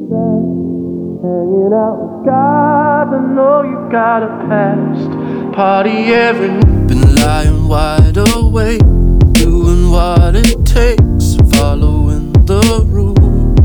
Hanging out with guys, I know you got a past. Party every night. Been lying wide awake, doing what it takes, following the rules.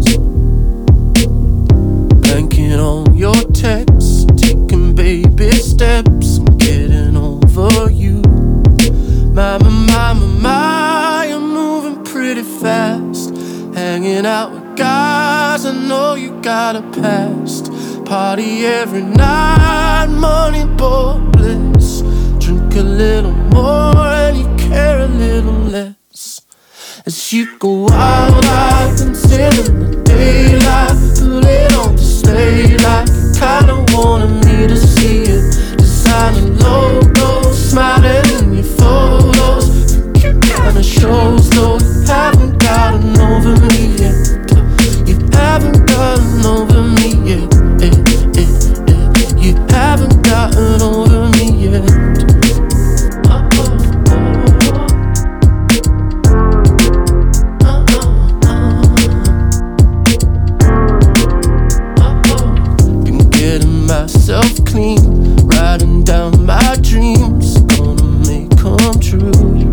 Blanking on your texts, taking baby steps, and getting over you. My, you're moving pretty fast. Hanging out with guys, I know you got a past. Party every night, money, boy, bliss. Drink a little more and you care a little less. As you go out, I've been sitting in the daylight. Put it on display like you kinda wanted me to see it. Designing logos, smiling in your photos. You kinda shows though you haven't gotten over me yet. You haven't gotten over me yet. You haven't gotten over me yet. Been getting myself clean, writing down my dreams, gonna make come true.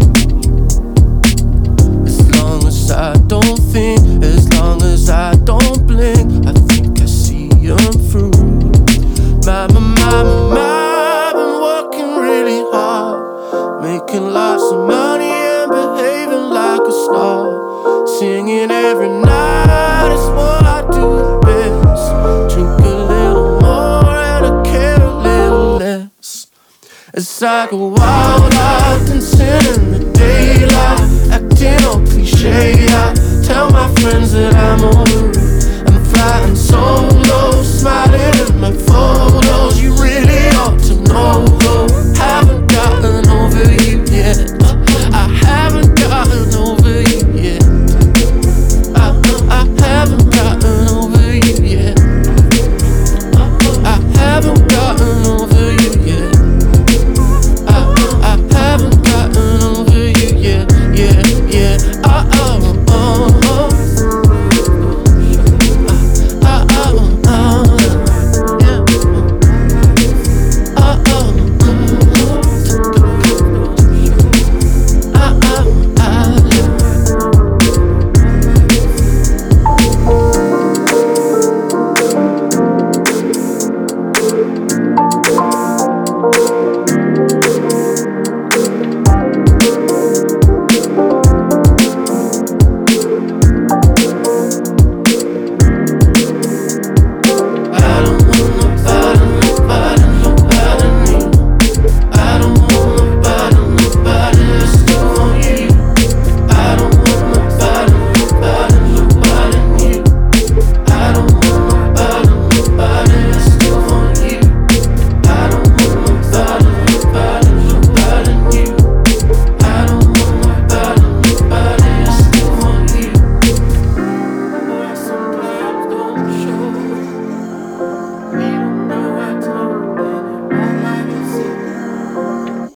As long as I don't think, as long as I don't blink, I think I see them through. My, been working really hard, making lots of money and behaving like a star. Singing every night is what I do best. Drink a little more and I care a little less. As I go wild, I've been sitting in the daylight, acting all cliche. I tell my friends that I'm